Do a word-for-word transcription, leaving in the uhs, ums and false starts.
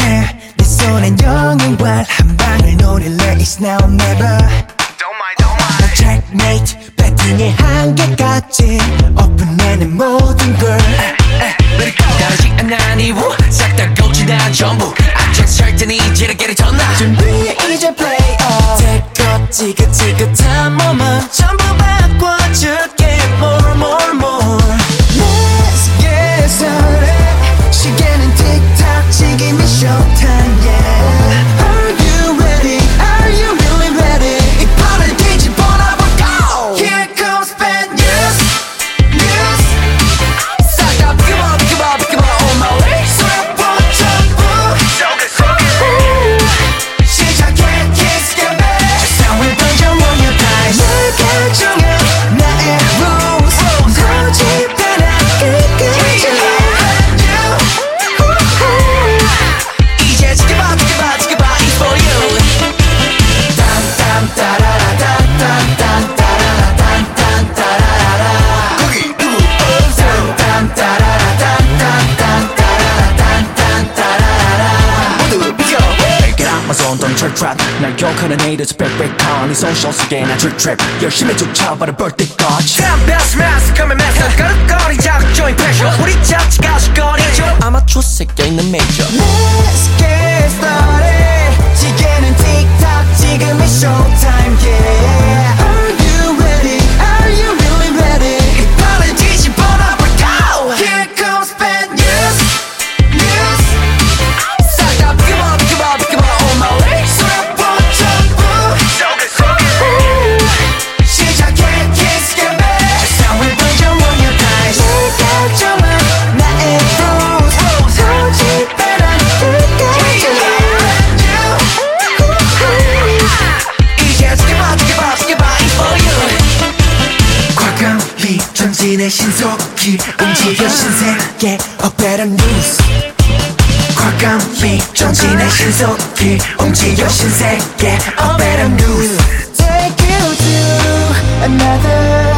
해 내 손엔 영웅발 한 방을 노릴래 It's now or never Don't mind, don't mind. Checkmate 배팅의 한계까지 오픈해 모든 걸 다르지 않아 니 우 싹 다 고치다 전부 악착 설 때는 이제를 get it 나 준비해 이제 play off 제껏 지긋지긋한 몸은 전부 바꿔줄게 More more more Let's get started 시계는 틱탁 지금이 showtime yeah Are you ready? Are you really ready? 이 판을 뒤집어놔 go Here comes bad news news 싹 다 비켜봐 비켜봐 비켜봐 on my way 쇠포 전부 So good, so good. 시작해 kiss get back 세상을 던져 모여 다시 널 결정해 나의 rules 소집해라 끝까지 이제 지켜봐 지켜봐 지켜봐 It's for you 거기 누구? 모두 비켜. Get out my zone don't try trap 날 욕하는 haters back back on 이 social 속에 난줄 trap 열심히 쫓아봐라 birthday까지 Damn best master coming master. 거릇거리 자극적인 pressure. 우리 자체가 수거리죠. 아마추어 새겨 있는 major Let's get started 시계는 틱탁 지금이 showtime yeah Are you ready? Are you really ready? 이 판을 뒤집어놔 go. Here comes bad news news 싹 다 비켜봐 비켜봐 비켜봐 on my way 쇠포 전부 So good, so good. 시작해 kiss get back 세상을 던져 모여 다시 널 결정해 나의 rules 소집해라 끝까지 이제 지켜봐 지켜봐 지켜봐 It's for you 과감히 전진의 신속히 움직여 신세계 A better news 과감히 전진의 신속히 움직여 신세계 A better news Take you to another